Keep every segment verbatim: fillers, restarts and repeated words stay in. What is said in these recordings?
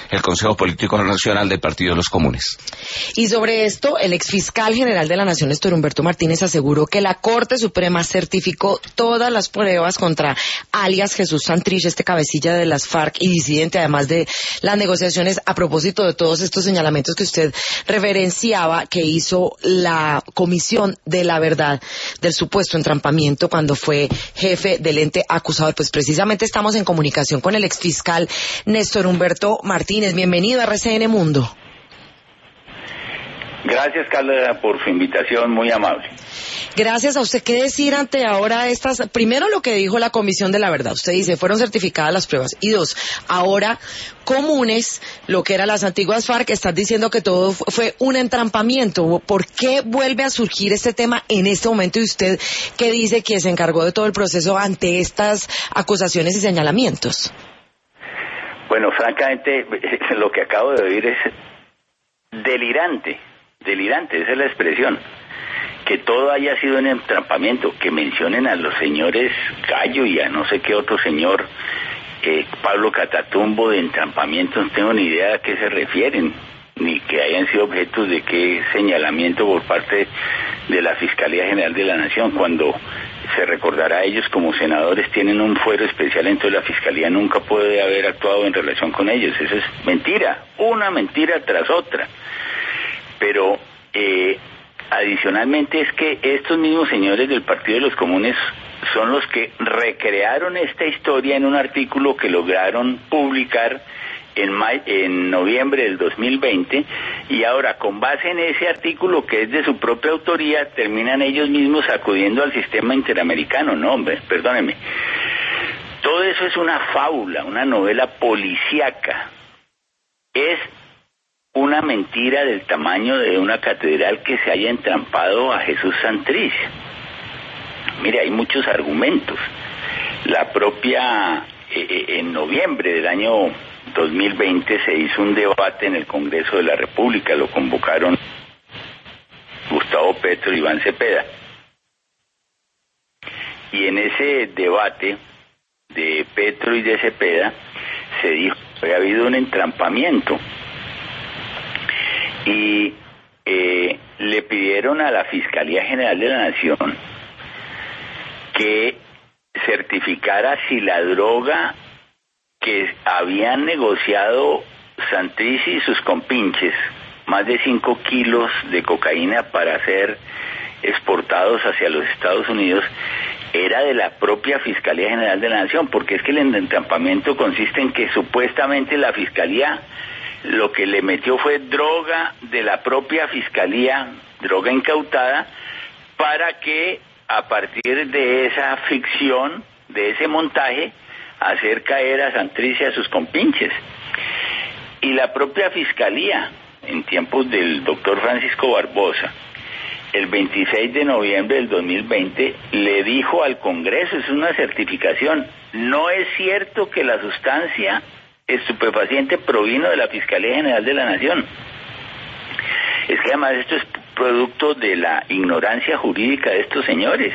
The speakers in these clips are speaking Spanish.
el Consejo Político Nacional del Partido de los Comunes. Y sobre esto, el exfiscal general de la Nación, Néstor Humberto Martínez, aseguró que la Corte Suprema certificó todas las pruebas contra alias Jesús Santrich, este cabecilla de las FARC y disidente, además de las negociaciones a propósito de todos estos señalamientos que usted referenciaba que hizo la Comisión de la Verdad del supuesto entrampamiento cuando fue jefe del ente acusador. Pues precisamente estamos en comunicación con el exfiscal Néstor Humberto Martínez. Bienvenido a R C N Mundo. Gracias, Carla, por su invitación, muy amable. Gracias a usted. ¿Qué decir ante ahora estas? Primero, lo que dijo la Comisión de la Verdad. Usted dice, fueron certificadas las pruebas. Y dos, ahora Comunes, lo que eran las antiguas FARC, están diciendo que todo fue un entrampamiento. ¿Por qué vuelve a surgir este tema en este momento? Y usted, ¿qué dice que se encargó de todo el proceso ante estas acusaciones y señalamientos? Bueno, francamente, lo que acabo de oír es delirante. Delirante, esa es la expresión. Que todo haya sido un entrampamiento, que mencionen a los señores Gallo y a no sé qué otro señor, eh, Pablo Catatumbo, de entrampamiento, no tengo ni idea a qué se refieren, ni que hayan sido objetos de qué señalamiento por parte de la Fiscalía General de la Nación, cuando se recordará a ellos como senadores tienen un fuero especial, entonces la Fiscalía nunca puede haber actuado en relación con ellos. Eso es mentira, una mentira tras otra. Pero eh, adicionalmente es que estos mismos señores del Partido de los Comunes son los que recrearon esta historia en un artículo que lograron publicar en, may- en noviembre del dos mil veinte, y ahora con base en ese artículo que es de su propia autoría terminan ellos mismos acudiendo al sistema interamericano. No, hombre, perdónenme. Todo eso es una fábula, una novela policíaca. Es una mentira del tamaño de una catedral que se haya entrampado a Jesús Santrich. Mire, hay muchos argumentos. La propia, eh, en noviembre del año dos mil veinte se hizo un debate en el Congreso de la República, lo convocaron Gustavo Petro y Iván Cepeda. Y en ese debate de Petro y de Cepeda se dijo que había habido un entrampamiento. Y eh, le pidieron a la Fiscalía General de la Nación que certificara si la droga que habían negociado Santrich y sus compinches, más de cinco kilos de cocaína para ser exportados hacia los Estados Unidos, era de la propia Fiscalía General de la Nación, porque es que el entrampamiento consiste en que supuestamente la Fiscalía lo que le metió fue droga de la propia Fiscalía, droga incautada, para que a partir de esa ficción, de ese montaje, hacer caer a Santrich y a sus compinches. Y la propia Fiscalía, en tiempos del doctor Francisco Barbosa, el veintiséis de noviembre del dos mil veinte, le dijo al Congreso, es una certificación, no es cierto que la sustancia estupefaciente provino de la Fiscalía General de la Nación. Es que además esto es producto de la ignorancia jurídica de estos señores.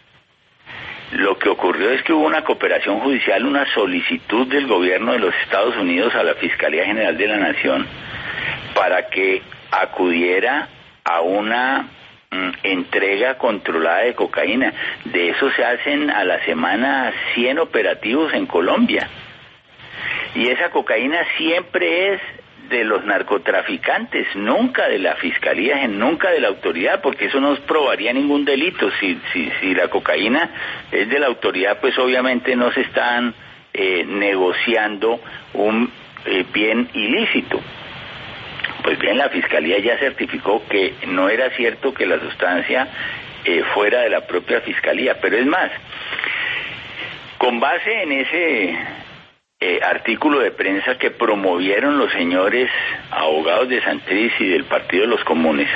Lo que ocurrió es que hubo una cooperación judicial, una solicitud del gobierno de los Estados Unidos a la Fiscalía General de la Nación para que acudiera a una mm, entrega controlada de cocaína. De eso se hacen a la semana cien operativos en Colombia. Y esa cocaína siempre es de los narcotraficantes, nunca de la Fiscalía, nunca de la autoridad, porque eso no probaría ningún delito. Si, si, si la cocaína es de la autoridad, pues obviamente no se están eh, negociando un eh, bien ilícito. Pues bien, la Fiscalía ya certificó que no era cierto que la sustancia eh, fuera de la propia Fiscalía, pero es más, con base en ese Eh, artículo de prensa que promovieron los señores abogados de Santrich y del Partido de los Comunes,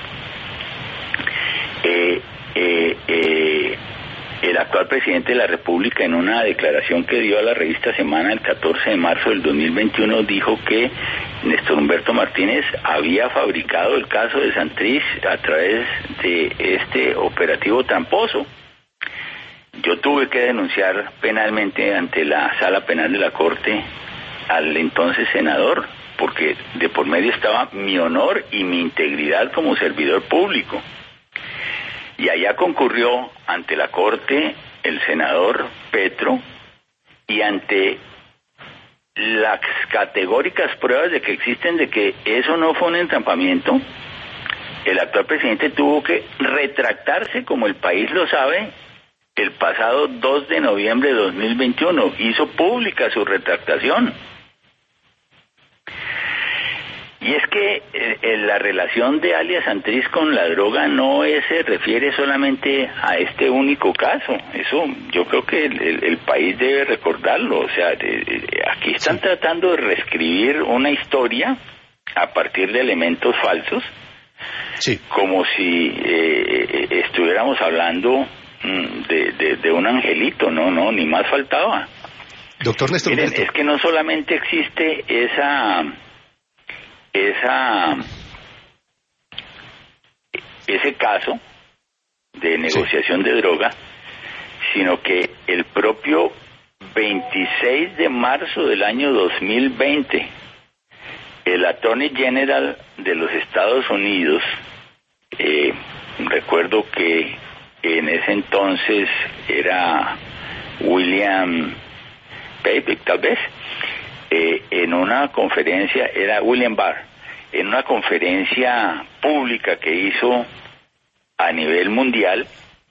eh, eh, eh, el actual presidente de la República, en una declaración que dio a la revista Semana el catorce de marzo del dos mil veintiuno, dijo que Néstor Humberto Martínez había fabricado el caso de Santrich a través de este operativo tramposo. Yo tuve que denunciar penalmente ante la Sala Penal de la Corte al entonces senador porque de por medio estaba mi honor y mi integridad como servidor público. Y allá concurrió ante la Corte el senador Petro, y ante las categóricas pruebas de que existen de que eso no fue un entrampamiento, el actual presidente tuvo que retractarse, como el país lo sabe, el pasado dos de noviembre de dos mil veintiuno. Hizo pública su retractación. Y es que eh, la relación de alias Santrich con la droga no es, se refiere solamente a este único caso. Eso yo creo que el, el, el país debe recordarlo. O sea, de, de, aquí están sí. tratando de reescribir una historia a partir de elementos falsos, sí. como si eh, estuviéramos hablando mm, de, de, de un angelito. No, no, ni más faltaba. Doctor Néstor Miren, Humberto. Es que no solamente existe esa... esa ese caso de negociación sí. de droga, sino que el propio veintiséis de marzo del año dos mil veinte, el Attorney General de los Estados Unidos, eh, recuerdo que en ese entonces era William Papick, tal vez, Eh, en una conferencia, era William Barr, en una conferencia pública que hizo a nivel mundial,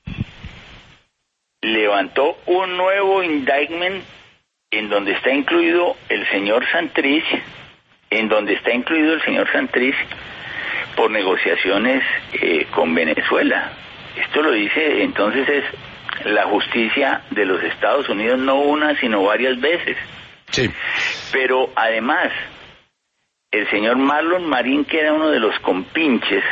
levantó un nuevo indictment en donde está incluido el señor Santrich, en donde está incluido el señor Santrich por negociaciones eh, con Venezuela. Esto lo dice, entonces, es la justicia de los Estados Unidos, no una, sino varias veces. Sí. Pero además, el señor Marlon Marín, que era uno de los compinches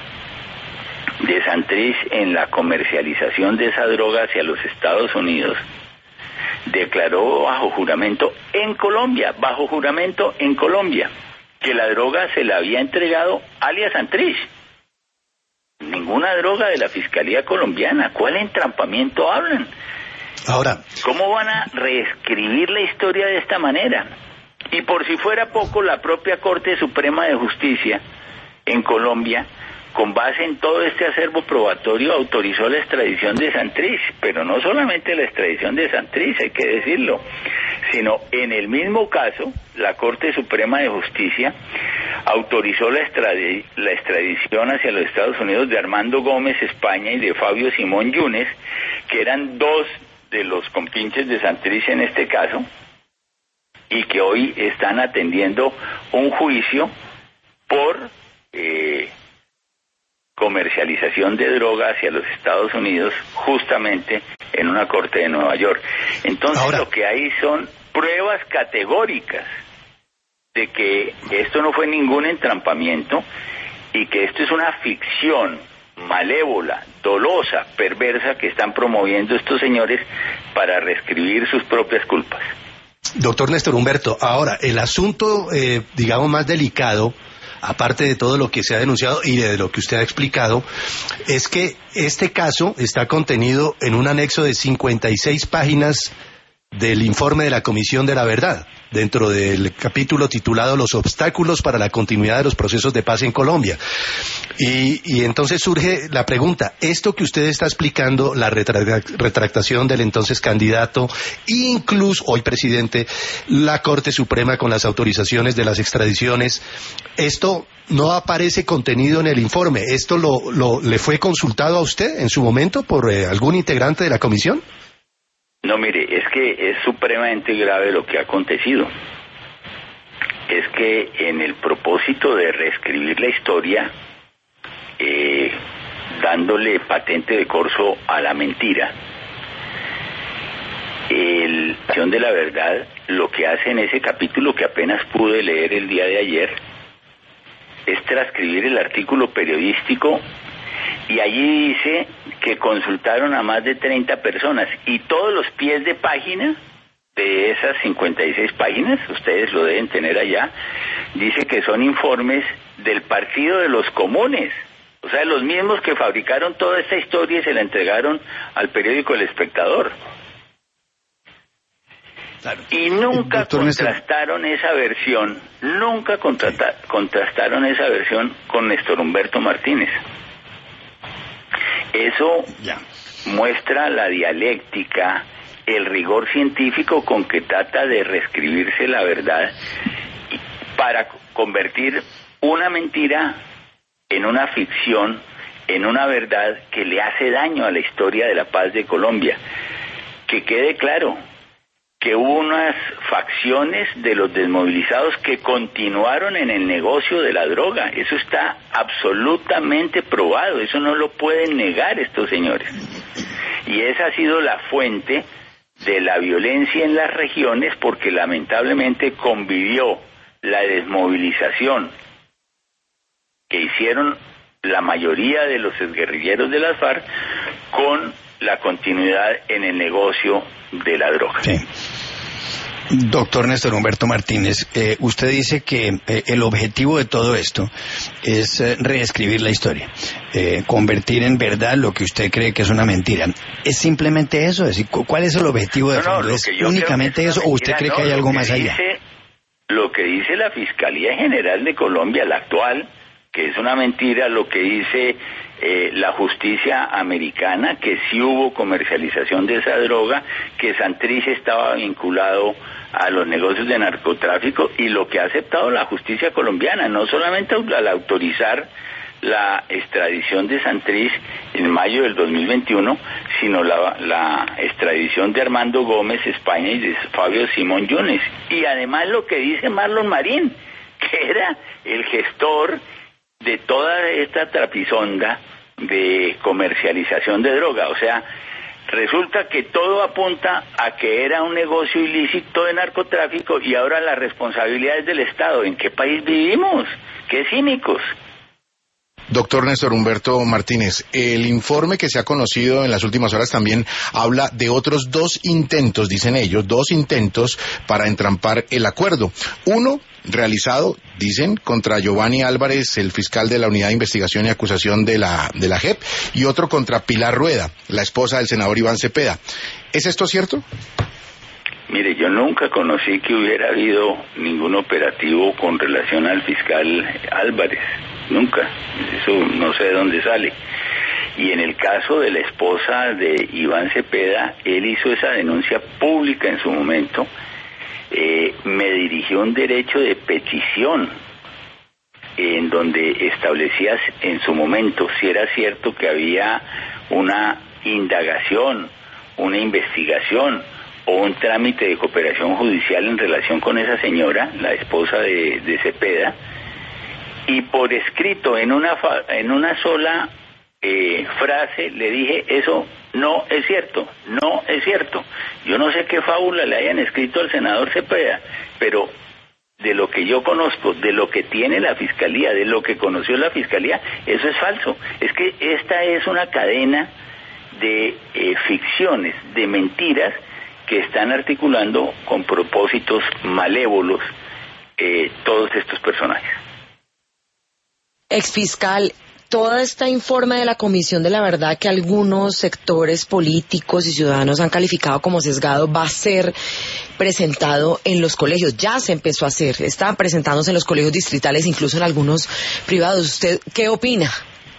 de Santrich en la comercialización de esa droga hacia los Estados Unidos, declaró bajo juramento en Colombia, bajo juramento en Colombia, que la droga se la había entregado alias Santrich. Ninguna droga de la Fiscalía colombiana. ¿Cuál entrampamiento hablan? Ahora, ¿cómo van a reescribir la historia de esta manera? Y por si fuera poco, la propia Corte Suprema de Justicia en Colombia, con base en todo este acervo probatorio, autorizó la extradición de Santrich, pero no solamente la extradición de Santrich, hay que decirlo, sino en el mismo caso, la Corte Suprema de Justicia autorizó la, extradi- la extradición hacia los Estados Unidos de Armando Gómez España y de Fabio Simón Yunes, que eran dos de los compinches de Santrich en este caso, y que hoy están atendiendo un juicio por eh, comercialización de droga hacia los Estados Unidos, justamente en una corte de Nueva York. Entonces, ahora, lo que hay son pruebas categóricas de que esto no fue ningún entrampamiento y que esto es una ficción malévola, dolosa, perversa que están promoviendo estos señores para reescribir sus propias culpas. Doctor Néstor Humberto, ahora, el asunto, eh, digamos, más delicado, aparte de todo lo que se ha denunciado y de lo que usted ha explicado, es que este caso está contenido en un anexo de cincuenta y seis páginas del informe de la Comisión de la Verdad, dentro del capítulo titulado Los obstáculos para la continuidad de los procesos de paz en Colombia. Y, y entonces surge la pregunta, esto que usted está explicando, la retra- retractación del entonces candidato, incluso hoy presidente, la Corte Suprema con las autorizaciones de las extradiciones, esto no aparece contenido en el informe. ¿Esto lo, lo le fue consultado a usted en su momento por eh, algún integrante de la comisión? No, mire, es que es supremamente grave lo que ha acontecido. Es que en el propósito de reescribir la historia, eh, dándole patente de corso a la mentira, el Acción de la Verdad lo que hace en ese capítulo que apenas pude leer el día de ayer es transcribir el artículo periodístico, y allí dice que consultaron a más de treinta personas y todos los pies de página de esas cincuenta y seis páginas, ustedes lo deben tener allá, dice que son informes del Partido de los Comunes, o sea, los mismos que fabricaron toda esta historia y se la entregaron al periódico El Espectador. Claro. Y nunca Doctor contrastaron Néstor. esa versión, nunca contrata, sí. contrastaron esa versión con Néstor Humberto Martínez. Eso ya. muestra la dialéctica, el rigor científico con que trata de reescribirse la verdad para convertir una mentira en una ficción, en una verdad que le hace daño a la historia de la paz de Colombia. Que quede claro que hubo unas facciones de los desmovilizados que continuaron en el negocio de la droga. Eso está absolutamente probado, eso no lo pueden negar estos señores. Y esa ha sido la fuente de la violencia en las regiones, porque lamentablemente convivió la desmovilización que hicieron la mayoría de los exguerrilleros de las FARC con la continuidad en el negocio de la droga. Sí. Doctor Néstor Humberto Martínez, eh, usted dice que eh, el objetivo de todo esto es eh, reescribir la historia, eh, convertir en verdad lo que usted cree que es una mentira. ¿Es simplemente eso? Es decir, ¿cuál es el objetivo de fondo? No, no, ¿Es únicamente es eso o usted cree no, que hay algo más dice, allá? Lo que dice la Fiscalía General de Colombia, la actual, que es una mentira, lo que dice eh, la justicia americana, que sí hubo comercialización de esa droga, que Santrich estaba vinculado a los negocios de narcotráfico, y lo que ha aceptado la justicia colombiana, no solamente al autorizar la extradición de Santrich en mayo del dos mil veintiuno, sino la, la extradición de Armando Gómez España y de Fabio Simón Yunes, y además lo que dice Marlon Marín, que era el gestor de toda esta trapisonda de comercialización de droga. O sea, resulta que todo apunta a que era un negocio ilícito de narcotráfico, y ahora la responsabilidad es del Estado. ¿En qué país vivimos? ¡Qué cínicos! Doctor Néstor Humberto Martínez, el informe que se ha conocido en las últimas horas también habla de otros dos intentos, dicen ellos, dos intentos para entrampar el acuerdo. Uno realizado, dicen, contra Giovanni Álvarez, el fiscal de la Unidad de Investigación y Acusación de la, de la J E P, y otro contra Pilar Rueda, la esposa del senador Iván Cepeda. ¿Es esto cierto? Mire, yo nunca conocí que hubiera habido ningún operativo con relación al fiscal Álvarez. Nunca. Eso no sé de dónde sale. Y en el caso de la esposa de Iván Cepeda, él hizo esa denuncia pública en su momento. Eh, me dirigió un derecho de petición en donde establecía en su momento si era cierto que había una indagación, una investigación o un trámite de cooperación judicial en relación con esa señora, la esposa de, de Cepeda, y por escrito en una fa, en una sola eh, frase le dije: eso no es cierto, no es cierto. Yo no sé qué fábula le hayan escrito al senador Cepeda, pero de lo que yo conozco, de lo que tiene la Fiscalía, de lo que conoció la Fiscalía, eso es falso. Es que esta es una cadena de eh, ficciones, de mentiras que están articulando con propósitos malévolos eh, todos estos personajes. Exfiscal, todo este informe de la Comisión de la Verdad que algunos sectores políticos y ciudadanos han calificado como sesgado va a ser presentado en los colegios. Ya se empezó a hacer, está presentándose en los colegios distritales, incluso en algunos privados. ¿Usted qué opina?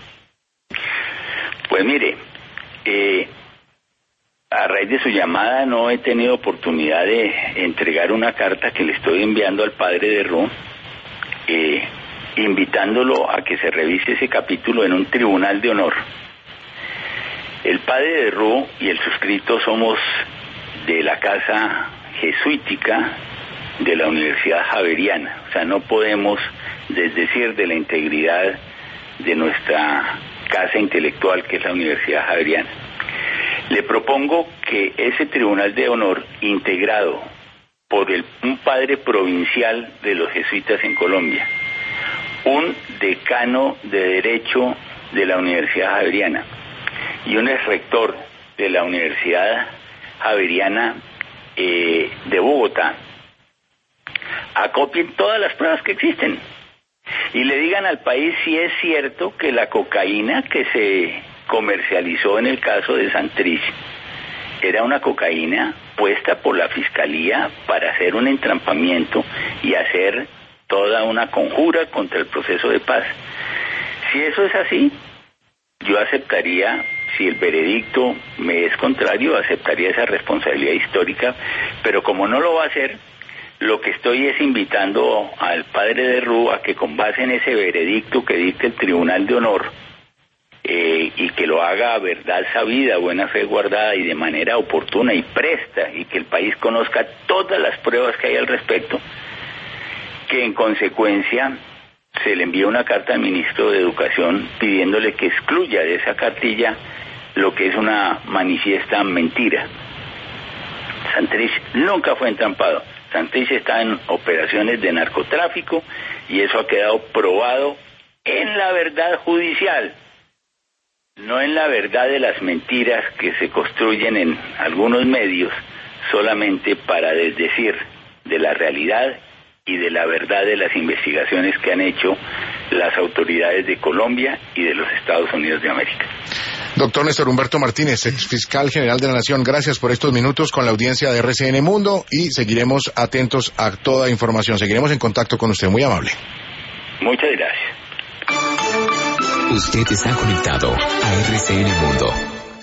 Pues mire, eh, a raíz de su llamada no he tenido oportunidad de entregar una carta que le estoy enviando al padre de Ru, eh, invitándolo a que se revise ese capítulo en un tribunal de honor. El padre de Ru y el suscrito somos de la casa jesuítica de la Universidad Javeriana, o sea, no podemos desdecir de la integridad de nuestra casa intelectual, que es la Universidad Javeriana. Le propongo que ese tribunal de honor, integrado por el, un padre provincial de los jesuitas en Colombia, un decano de Derecho de la Universidad Javeriana y un ex rector de la Universidad Javeriana eh, de Bogotá, acopien todas las pruebas que existen y le digan al país si es cierto que la cocaína que se comercializó en el caso de Santrich era una cocaína puesta por la Fiscalía para hacer un entrampamiento y hacer toda una conjura contra el proceso de paz. Si eso es así, yo aceptaría, si el veredicto me es contrario, aceptaría esa responsabilidad histórica, pero como no lo va a hacer, lo que estoy es invitando al padre de Rú a que con base en ese veredicto que dicte el Tribunal de Honor, eh, y que lo haga a verdad sabida, buena fe guardada y de manera oportuna y presta, y que el país conozca todas las pruebas que hay al respecto, que en consecuencia se le envía una carta al ministro de Educación pidiéndole que excluya de esa cartilla lo que es una manifiesta mentira. Santrich nunca fue entrampado. Santrich está en operaciones de narcotráfico y eso ha quedado probado en la verdad judicial, no en la verdad de las mentiras que se construyen en algunos medios solamente para desdecir de la realidad y de la verdad de las investigaciones que han hecho las autoridades de Colombia y de los Estados Unidos de América. Doctor Néstor Humberto Martínez, ex fiscal general de la Nación, gracias por estos minutos con la audiencia de R C N Mundo y seguiremos atentos a toda información. Seguiremos en contacto con usted, muy amable. Muchas gracias. Usted está conectado a R C N Mundo.